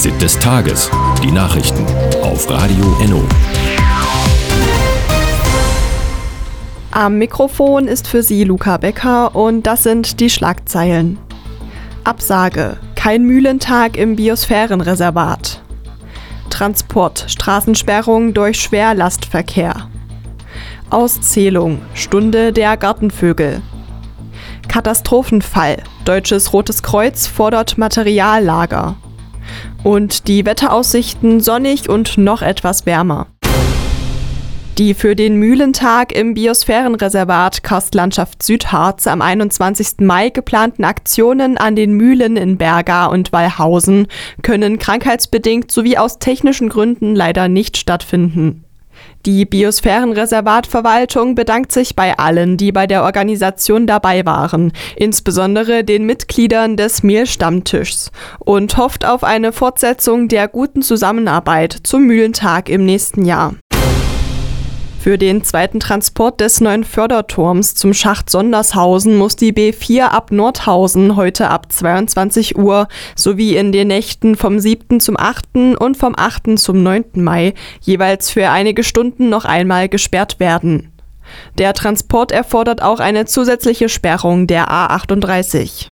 Fazit des Tages. Die Nachrichten auf Radio Enno. Am Mikrofon ist für Sie Luca Becker und das sind die Schlagzeilen. Absage: Kein Mühlentag im Biosphärenreservat. Transport: Straßensperrung durch Schwerlastverkehr. Auszählung: Stunde der Gartenvögel. Katastrophenfall: Deutsches Rotes Kreuz fordert Materiallager. Und die Wetteraussichten: sonnig und noch etwas wärmer. Die für den Mühlentag im Biosphärenreservat Karstlandschaft Südharz am 21. Mai geplanten Aktionen an den Mühlen in Berga und Wallhausen können krankheitsbedingt sowie aus technischen Gründen leider nicht stattfinden. Die Biosphärenreservatverwaltung bedankt sich bei allen, die bei der Organisation dabei waren, insbesondere den Mitgliedern des Mehlstammtischs, und hofft auf eine Fortsetzung der guten Zusammenarbeit zum Mühlentag im nächsten Jahr. Für den zweiten Transport des neuen Förderturms zum Schacht Sondershausen muss die B4 ab Nordhausen heute ab 22 Uhr sowie in den Nächten vom 7. zum 8. und vom 8. zum 9. Mai jeweils für einige Stunden noch einmal gesperrt werden. Der Transport erfordert auch eine zusätzliche Sperrung der A38.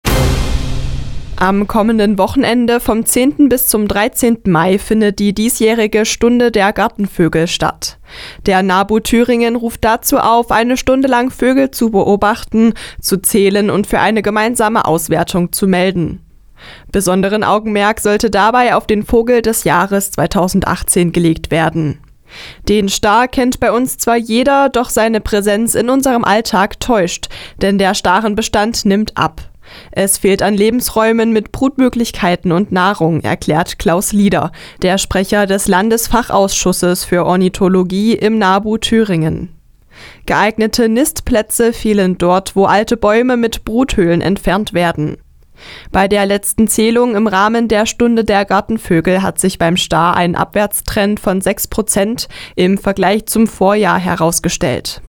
Am kommenden Wochenende vom 10. bis zum 13. Mai findet die diesjährige Stunde der Gartenvögel statt. Der NABU Thüringen ruft dazu auf, eine Stunde lang Vögel zu beobachten, zu zählen und für eine gemeinsame Auswertung zu melden. Besonderen Augenmerk sollte dabei auf den Vogel des Jahres 2018 gelegt werden. Den Star kennt bei uns zwar jeder, doch seine Präsenz in unserem Alltag täuscht, denn der Starenbestand nimmt ab. Es fehlt an Lebensräumen mit Brutmöglichkeiten und Nahrung, erklärt Klaus Lieder, der Sprecher des Landesfachausschusses für Ornithologie im NABU Thüringen. Geeignete Nistplätze fehlen dort, wo alte Bäume mit Bruthöhlen entfernt werden. Bei der letzten Zählung im Rahmen der Stunde der Gartenvögel hat sich beim Star ein Abwärtstrend von 6% im Vergleich zum Vorjahr herausgestellt.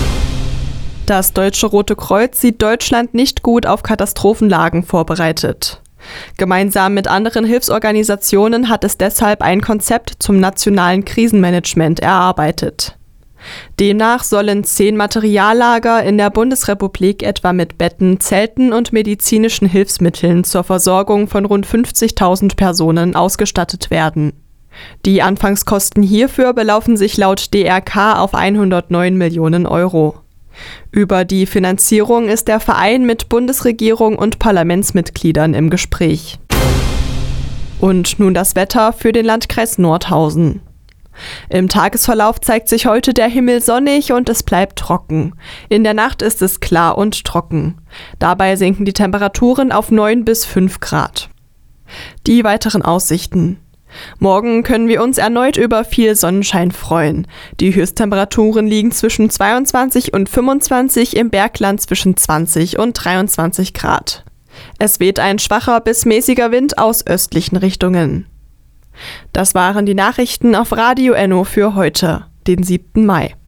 Das Deutsche Rote Kreuz sieht Deutschland nicht gut auf Katastrophenlagen vorbereitet. Gemeinsam mit anderen Hilfsorganisationen hat es deshalb ein Konzept zum nationalen Krisenmanagement erarbeitet. Demnach sollen 10 Materiallager in der Bundesrepublik etwa mit Betten, Zelten und medizinischen Hilfsmitteln zur Versorgung von rund 50.000 Personen ausgestattet werden. Die Anfangskosten hierfür belaufen sich laut DRK auf 109 Millionen Euro. Über die Finanzierung ist der Verein mit Bundesregierung und Parlamentsmitgliedern im Gespräch. Und nun das Wetter für den Landkreis Nordhausen. Im Tagesverlauf zeigt sich heute der Himmel sonnig und es bleibt trocken. In der Nacht ist es klar und trocken. Dabei sinken die Temperaturen auf 9 bis 5 Grad. Die weiteren Aussichten. Morgen können wir uns erneut über viel Sonnenschein freuen. Die Höchsttemperaturen liegen zwischen 22 und 25, im Bergland zwischen 20 und 23 Grad. Es weht ein schwacher bis mäßiger Wind aus östlichen Richtungen. Das waren die Nachrichten auf Radio Enno für heute, den 7. Mai.